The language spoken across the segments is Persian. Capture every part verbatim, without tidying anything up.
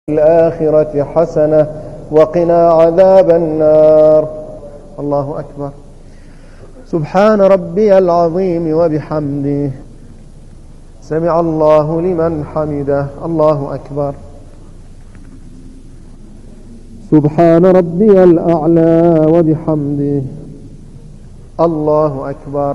الآخرة حسنة وقنا عذاب النار. الله أكبر. سبحان ربي العظيم وبحمده سمع الله لمن حمده. الله أكبر. سبحان ربي الأعلى وبحمده. الله أكبر.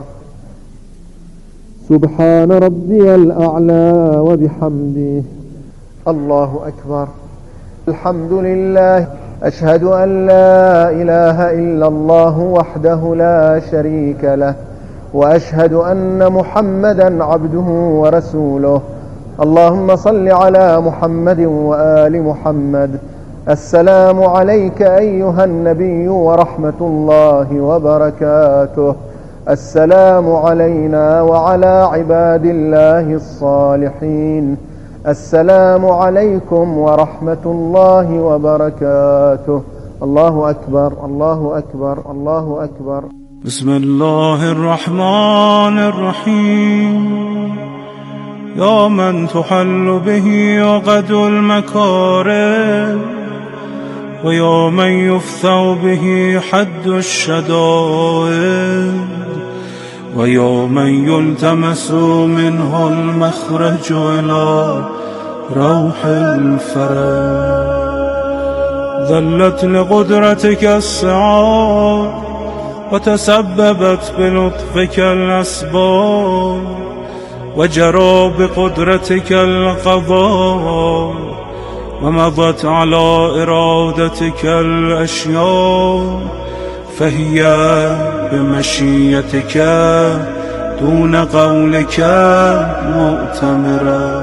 سبحان ربي الأعلى وبحمده. الله أكبر. الحمد لله. أشهد أن لا إله إلا الله وحده لا شريك له، وأشهد أن محمدا عبده ورسوله. اللهم صل على محمد وآل محمد. السلام عليك أيها النبي ورحمة الله وبركاته. السلام علينا وعلى عباد الله الصالحين. السلام عليكم ورحمة الله وبركاته. الله أكبر. الله أكبر. الله أكبر. بسم الله الرحمن الرحيم. يا من تحل به عقد المكارم، ويا من يفتح به حد الشدائد، ويا من يلتمس منه المخرج إلى روح الفرج. ذلت لقدرتك السعاد، وتسببت بلطفك الأسباب، وجرى بقدرتك القضاء، ومضت على إرادتك الأشياء، فهي بمشيتك دون قولك مؤتمرة،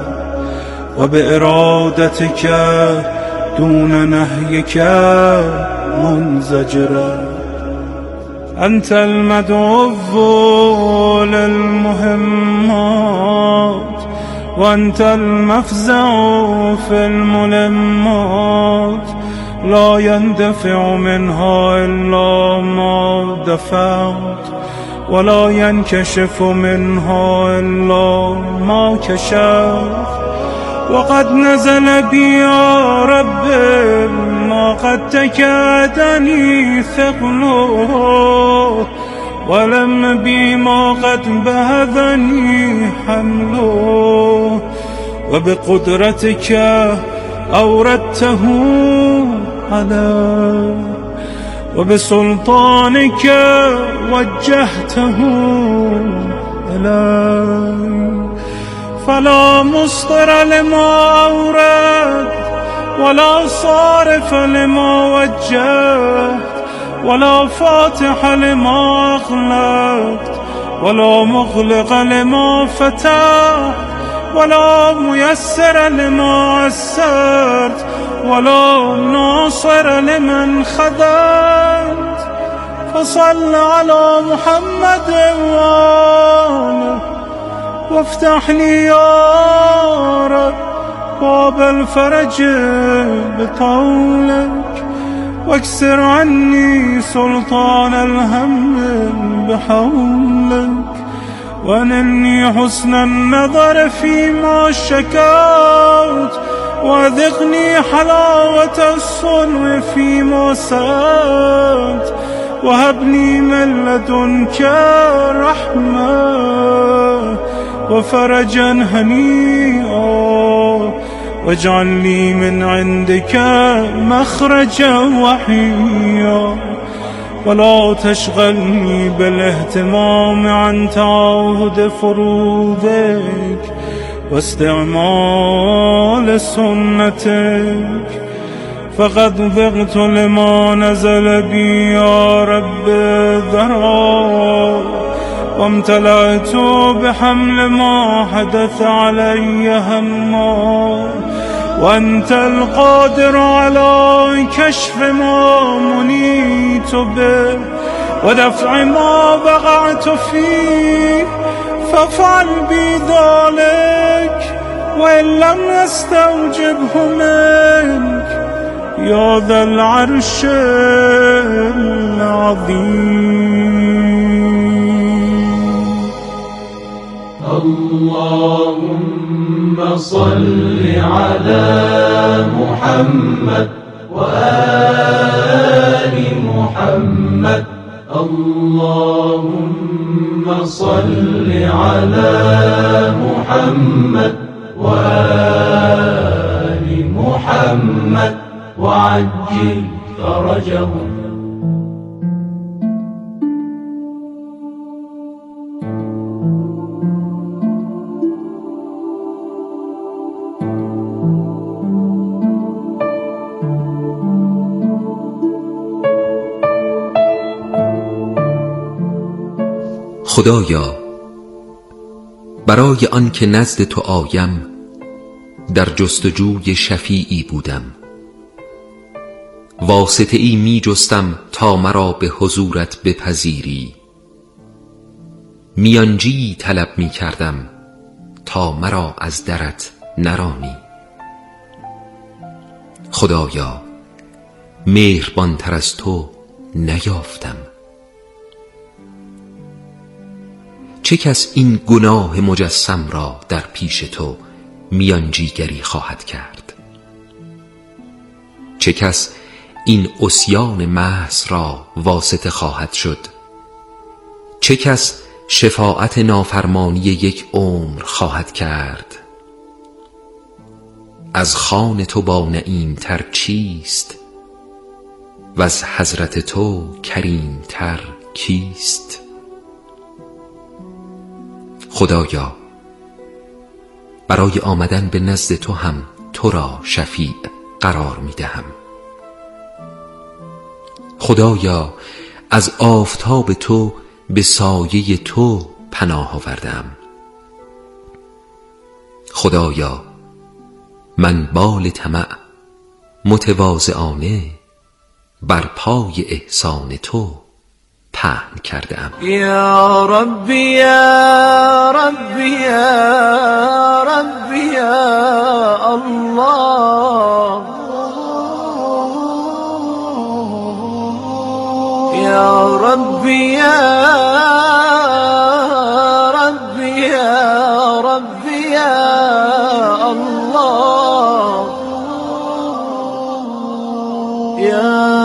وبإرادتك دون نهيك منزجرة. أنت المدعو للمهمات، وأنت المفزع في الملمات. لا يندفع منها إلا ما دفعت، ولا ينكشف منها إلا ما كشفت. وقد نزل بي يا رب ما قد تكادني ثقله، ولم بي ما قد بهذني حمله. وبقدرتك أوردته علي، وبسلطانك وجهته إلي. فلا مصدر لما أورد، ولا صارف لما وجهت، ولا فاتح لما أغلقت، ولا مغلق لما فتحت، ولا ميسر لما عسرت، ولا ناصر لمن خذلت. فصل على محمد وآله، وافتح لي يا رب باب الفرج بطولك، واكسر عني سلطان الهم بحولك. وانني حسن النظر فيما شكوت، وذقني حلاوة الصنع فيما سألت. وهبني من لدنك رحمة وفرجا هنيئا، واجعل لي من عندك مخرجا وحيا. ولا تشغلني بالاهتمام عن تعاهد فروضك واستعمال سنتك. فقد ذقت لما نزل بي يا رب ذرا، وامتلأت بحمل ما حدث علي هما. وأنت القادر على كشف ما منيت به، ودفع ما وقعت فيه. فافعل بي ذلك، وإن لم يستوجبه منك يا ذا العرش العظيم. اللهم صل على محمد وآل محمد. اللهم صل على محمد وآل محمد وعجل فرجهم. خدایا، برای آن که نزد تو آیم در جستجوی شفیعی بودم، واسطه ای می جستم تا مرا به حضورت بپذیری، میانجی طلب می کردم تا مرا از درت نرانی. خدایا، مهربان تر از تو نیافتم. چه کس این گناه مجسم را در پیش تو میانجیگری خواهد کرد؟ چه کس این عصیان محض را واسطه خواهد شد؟ چه کس شفاعت نافرمانی یک عمر خواهد کرد؟ از خوان تو با نعیم تر چیست و از حضرت تو کریم تر کیست؟ خدایا، برای آمدن به نزد تو هم تو را شفیع قرار می دهم. خدایا، از آفتاب تو به سایه تو پناه آوردم. خدایا، من بال طمع متواضعانه بر پای احسان تو پهن کرده ام. یا ربی یا ربی یا ربی یا الله، یا ربی یا ربی یا ربی یا الله، یا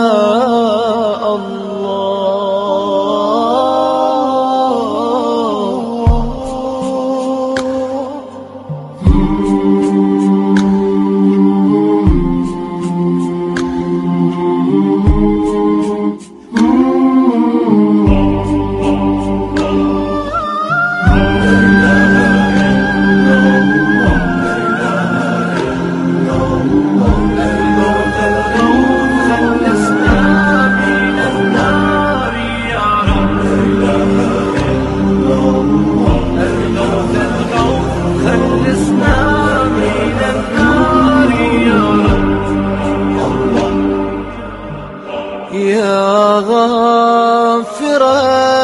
غافر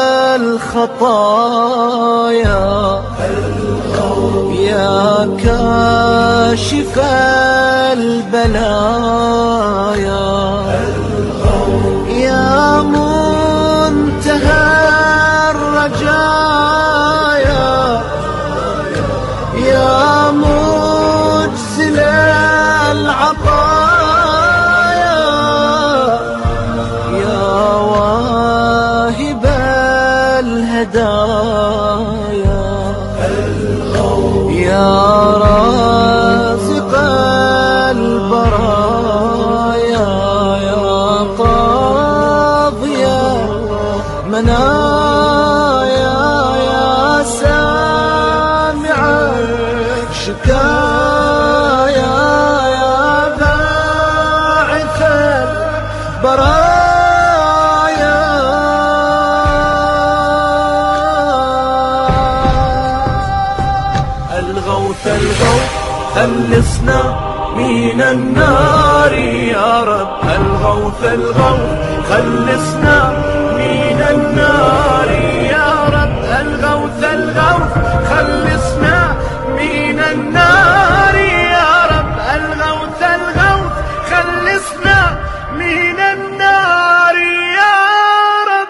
الخطايا يا كاشف البلايا يا منتهى الرجايا يا مجزل العطايا يا رازق البرايا يا قاضي منايا يا سامع شكايا يا باعث البرايا الغوث الغوث خلصنا من النار يا رب، الغوث الغوث خلصنا من النار يا رب، الغوث الغوث خلصنا من النار يا رب، الغوث الغوث خلصنا من النار يا رب.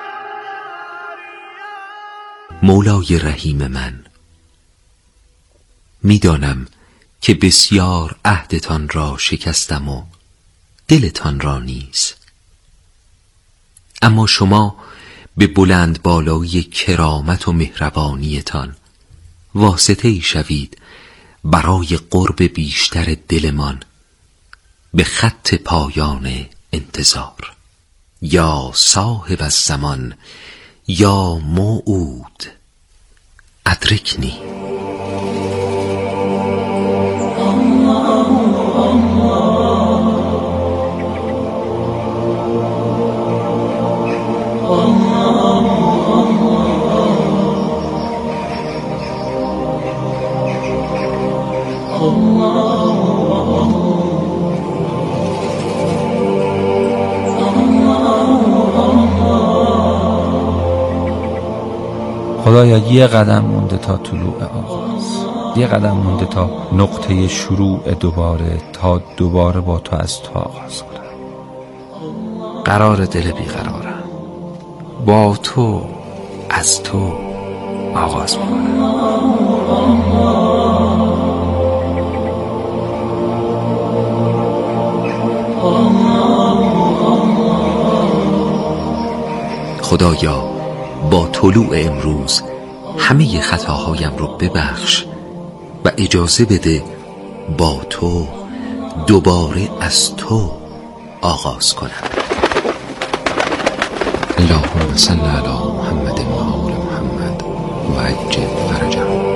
مولای رحیم من، میدانم که بسیار عهدتان را شکستم و دلتان را نیز. اما شما به بلند بالایی کرامت و مهربانیتان واسطه ای شوید برای قرب بیشتر دلمان به خط پایان انتظار. یا صاحب الزمان یا موعود ادرکنی. خدایا یه قدم مونده تا طلوع آغاز، یه قدم مونده تا نقطه شروع دوباره، تا دوباره با تو از تو آغاز کنم. قرار دل بیقرارم، با تو از تو آغاز میکنم. خدایا با طلوع امروز همه خطاهایم رو ببخش و اجازه بده با تو دوباره از تو آغاز کنم. اللهم صل علی محمد و آل محمد و عجل فرجهم.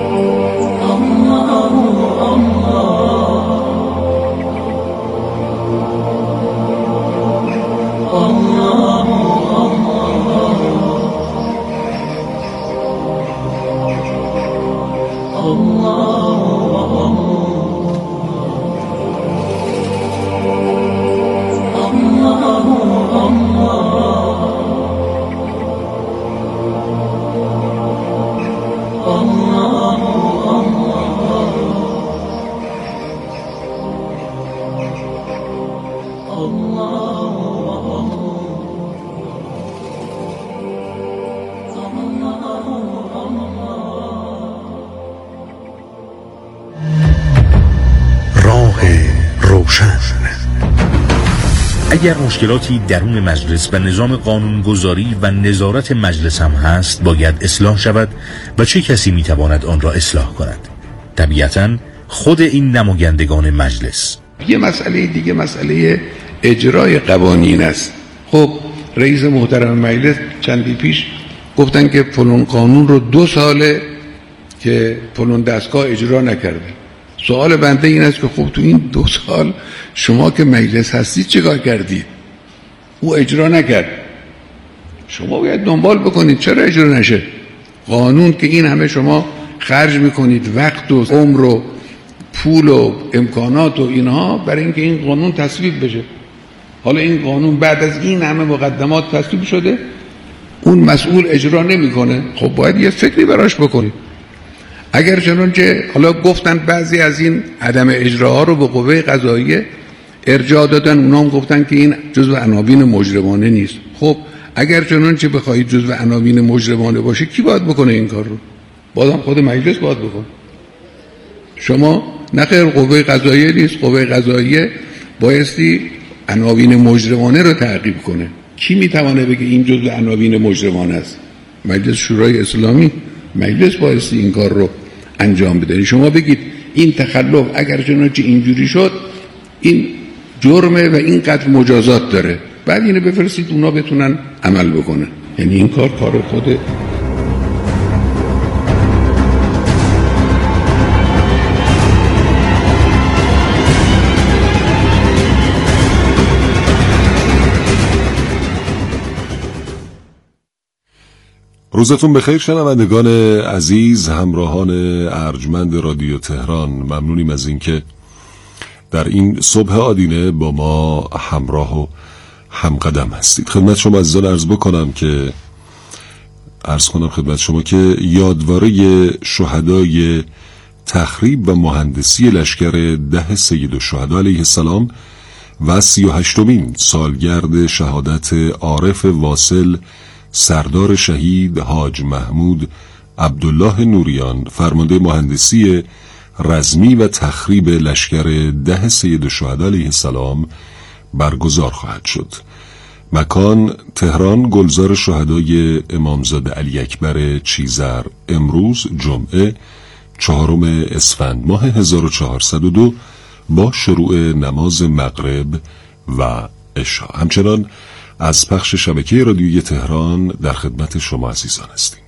اگر مشکلاتی درون مجلس و نظام قانونگذاری و نظارت مجلس هم هست، باید اصلاح شود و چه کسی میتواند آن را اصلاح کند؟ طبیعتاً خود این نمایندگان مجلس. یه مسئله دیگه مسئله اجرای قوانین است. خب رئیس محترم مجلس چندی پیش گفتن که فلان قانون رو دو ساله که فلان دستگاه اجرا نکرده. سوال بنده این است که خب تو این دو سال شما که مجلس هستید چیکار کردید؟ او اجرا نکرد، شما باید دنبال بکنید چرا اجرا نشه. قانون که این همه شما خرج میکنید، وقت و عمر و پول و امکانات و اینها برای اینکه این قانون تصویب بشه. حالا این قانون بعد از این همه مقدمات تصویب شده، اون مسئول اجرا نمیکنه، خب باید یه فکری براش بکنید. اگر چنانچه حالا گفتن بعضی از این عدم اجراها رو به قوه قضاییه ارجاع دادن، اونا هم گفتن که این جزو عناوین مجرمانه نیست. خب اگر چنانچه بخواهید جزو عناوین مجرمانه باشه، کی باید بکنه این کار رو؟ بازم خود مجلس باید بکنه. شما نخیر قوه قضاییه نیست، قوه قضاییه بایستی عناوین مجرمانه رو تعقیب کنه. کی میتونه بگه این جزو عناوین مجرمانه است؟ مجلس شورای اسلامی، مجلس بایستی این کار رو انجام بده. شما بگید این تخلف اگر چنانچه اینجوری شد این جرمه و اینقدر مجازات داره، بعد اینو بفرستید اونا بتونن عمل بکنن. یعنی این کار کار خود روزتون بخیر شنوندگان عزیز، همراهان ارجمند رادیو تهران. ممنونیم از اینکه در این صبح آدینه با ما همراه و همقدم هستید. خدمت شما عزیزان عرض بکنم که عرض کنم خدمت شما که یادواره شهدای تخریب و مهندسی لشکر ده سید الشهدا علیه السلام و سی و هشتمین سالگرد شهادت عارف واصل سردار شهید حاج محمود عبدالله نوریان، فرمانده مهندسی رزمی و تخریب لشکر ده سید الشهدا علیه السلام برگزار خواهد شد. مکان تهران، گلزار شهدای امامزاده علی اکبر چیزر، امروز جمعه چهارم اسفند ماه هزار و چهارصد و دو با شروع نماز مغرب و عشا. همچنان از پخش شبکه رادیویی تهران در خدمت شما عزیزان هستیم.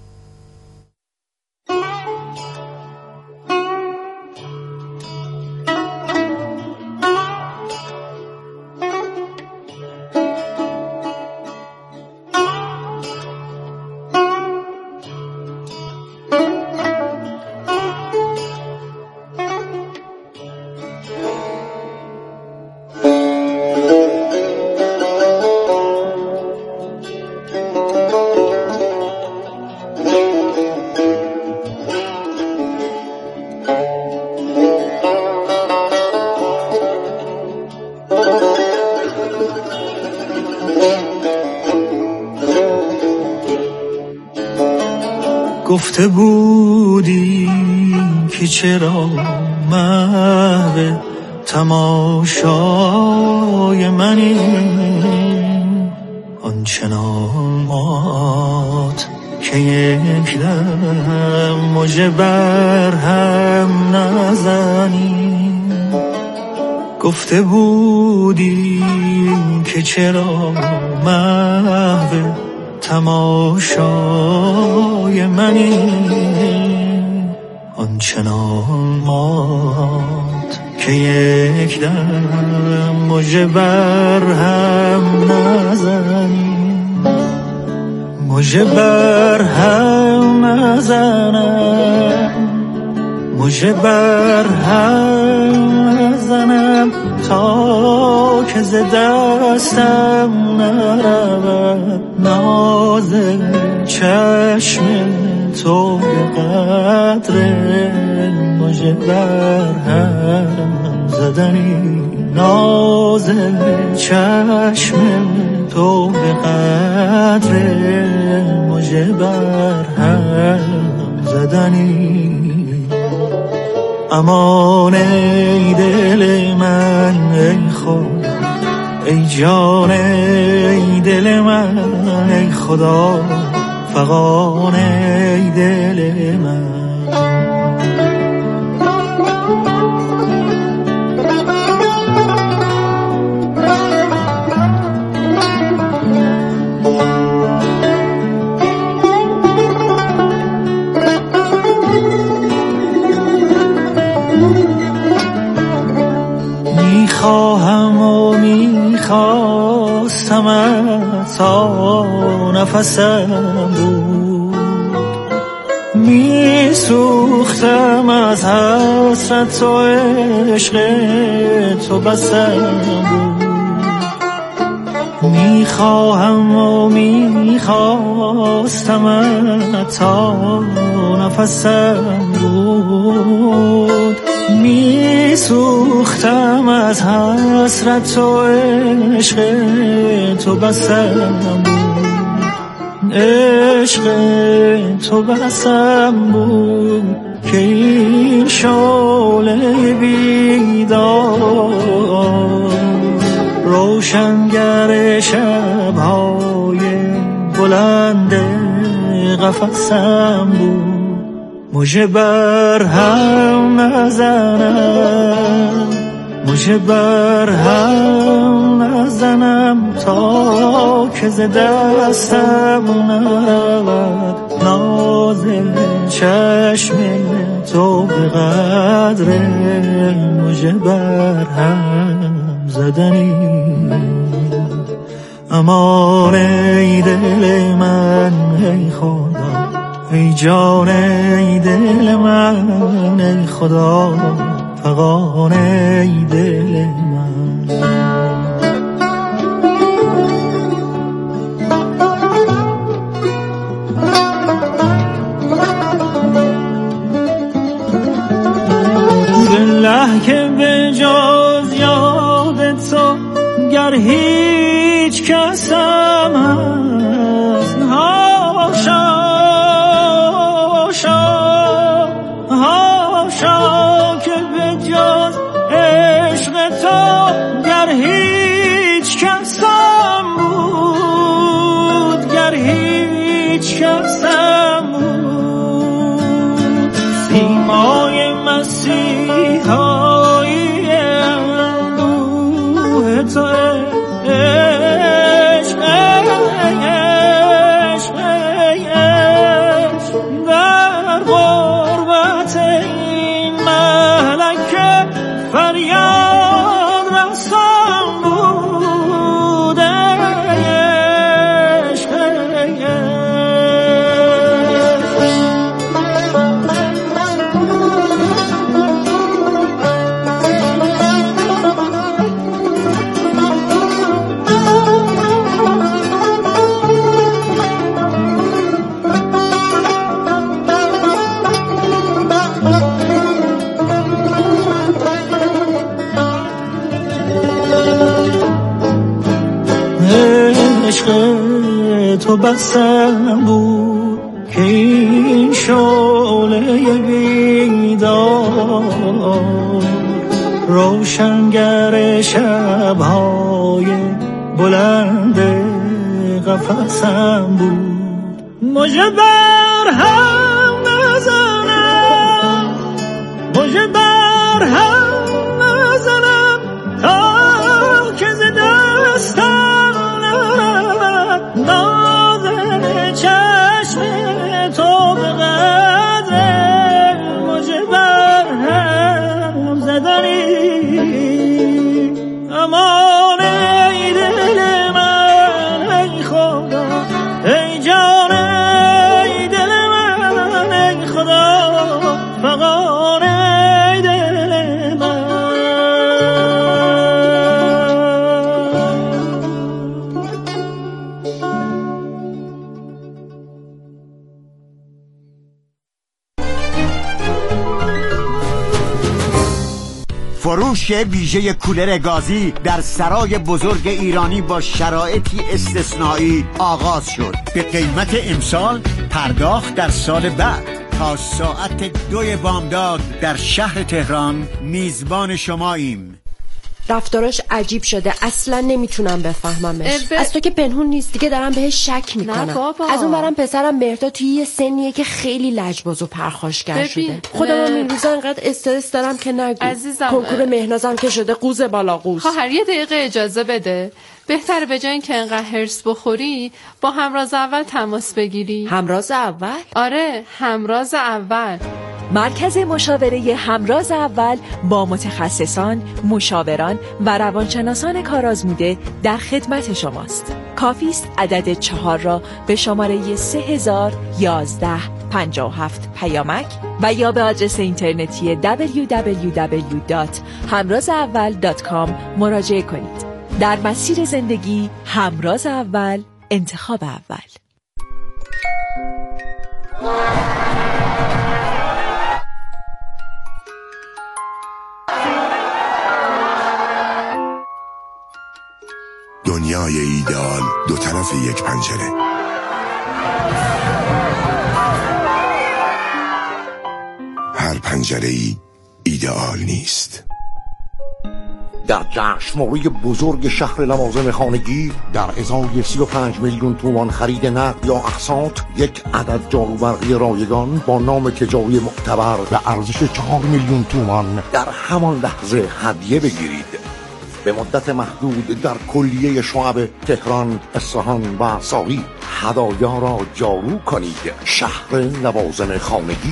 گفته بودی که چرا محو تماشای منی، آنچنان مات که یک دم مژه بر هم نزنی. گفته بودی که چرا محو تماشای منی، آنچنان مات که یک دم مژه بر هم نزنی. مژه بر هم نزنم، مژه بر هم نزنم تا که ز دستم نرود ناز چشم تو به قدر مژه بر هم زدنی. ناز چشم تو به قدر مژه بر هم زدنی. امان ای دل من ای خدا، ای جان ای دل من ای خدا، فغان ای دل من. میخواهم و میخواستم تا نفسم بود، میسوختم از حسرت و عشق تو بسم بود. میخواهم و میخواستم تا نفسم بود، میسوختم از حسرت و عشق تو بسم بود. عشق تو بسم بود که این شعله بیدار روشنگر شب‌های بلند قفسم بود. مژه بر هم نزنم، مژه بر هم نزنم تا که ز دستم نرود ناز چشم تو به قدر مژه بر هم زدنی. امان ای دل من ای خدا، ای جان ای دل من ای خدا، فغان ای دل من. بالله که به جز یاد تو گر هیچ کسم هست، هاشا هاشا هاشا تو عشق عشق عشق در غربت این ملکه فریاد رسان بود عشق عشق تو بسم بود که این شعله بیدار روشنگر شبهای بلند قفسم بود. مژه بر هم نزنم، مژه بر هم نزنم تا که ز دستم نرود نازل چشم تو به قدر مژه بر هم زدنی. امان ای دل من ای خدا، ای جان ای دل من ای خدا، فغان ای دل من. فروش ویژه کولر گازی در سرای بزرگ ایرانی با شرایطی استثنایی آغاز شد. به قیمت امسال، پرداخت در سال بعد. تا ساعت دوی بامداد در شهر تهران میزبان شماییم. رفتاراش عجیب شده، اصلا نمیتونم بفهممش. ب... از تو که پنهون نیست دیگه، دارم بهش شک میکنم. از اون برم پسرم مهرداد توی یه سنیه که خیلی لجباز و پرخاشگر شده. خودم هم این روزا انقدر استرس دارم که نگو. عزیزم کنکور مهنازم که شده قوز بالا قوز. خواهر یه دقیقه اجازه بده. بهتره به جای اینکه انقدر هرس بخوری با همراز اول تماس بگیری. همراز اول؟ آره، همراز اول. مرکز مشاوره همراز اول با متخصصان، مشاوران و روانشناسان کارآزموده در خدمت شماست. کافی است عدد چهار را به شماره سه هزار و یازده پنجاه و هفت پیامک و یا به آدرس اینترنتی دبلیو دبلیو دبلیو دات همراز اول دات کام مراجعه کنید. در مسیر زندگی همراز اول، انتخاب اول. دنیای ایدئال دو طرف یک پنجره. هر پنجره ای ایدئال نیست. در جشنواره بزرگ شهر لوازم خانگی در ازای سی و پنج میلیون تومان خرید نقد یا اقساط، یک عدد جاروبرقی رایگان با نام تجاری معتبر به ارزش چهار میلیون تومان در همان لحظه هدیه بگیرید. به مدت محدود در کلیه شعب تهران، اصفهان و ساری هدایا را جارو کنید. شهر لوازم خانگی.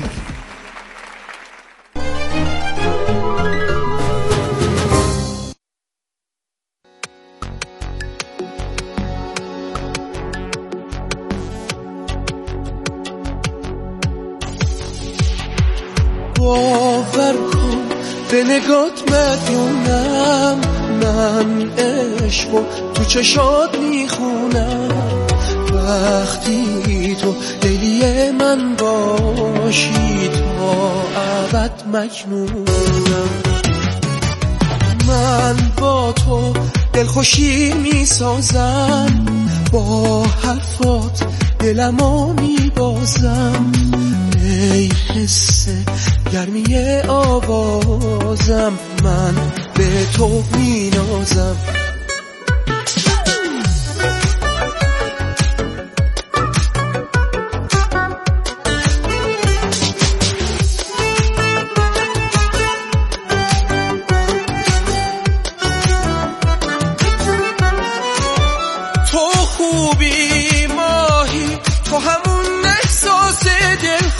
باور کن به نگات مدیونم، من عشقو تو چشات میخونم. وقتی تو لیلی من باشی تا ابد مجنونم. من با تو دلخوشی میسازم، با حرفات دلمو میبازم. ای حس گرمی آوازم، من به تو مینازم.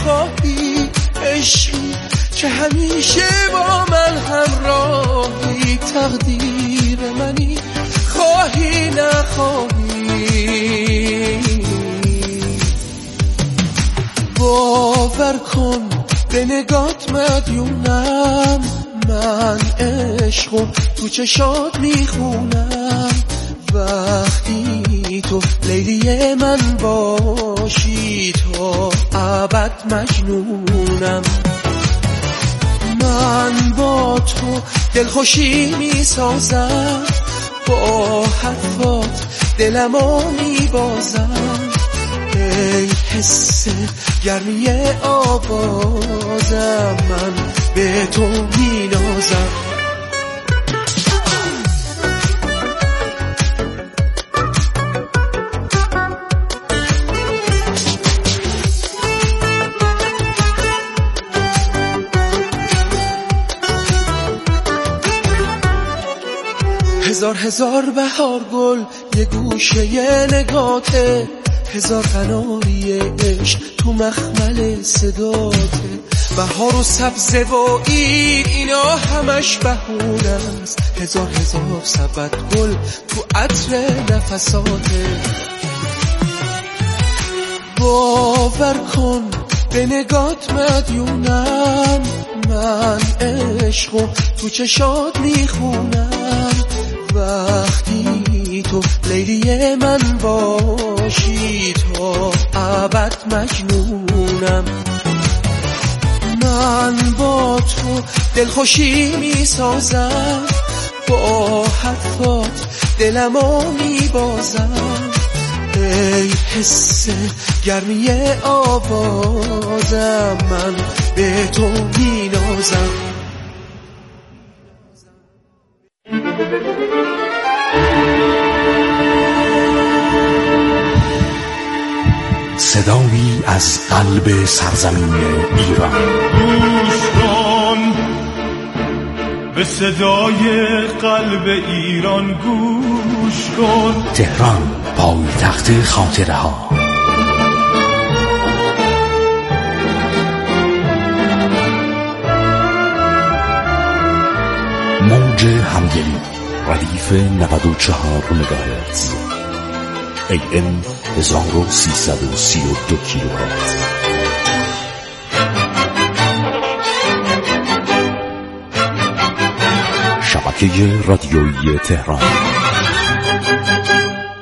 خواهی عشقی که همیشه با من همراهی تقدیر منی خواهی نخواهی باور کن به نگات مدیونم من عشقو تو چشات میخونم وقتی تو لیلی من باشی تا ابد مجنونم من با تو دلخوشی میسازم با حرفات دلمو میبازم ای حس گرمی آوازم من به تو مینازم هزار هزار بهار گل یه گوشه یه نگاته هزار قناری عشق تو مخمل صداته بهار و سبزه و عید اینا همش بهونه است هزار هزار سبد گل تو عطر نفساته باور کن به نگات مدیونم من عشقو تو چشات میخونم وقتی تو لیلی من باشی تا ابد مجنونم من با تو دلخوشی میسازم با حرفات دلمو میبازم ای حس گرمی آوازم من به تو مینازم صدایی از قلب سرزمین ایران گوش کن به صدای قلب ایران گوش کن تهران پایتخت خاطره ها موج همدلی ردیف نود و چهار مگاهرتز ای ام هزار و سیصد و سی و دو کیلوهرتز شبکه رادیویی تهران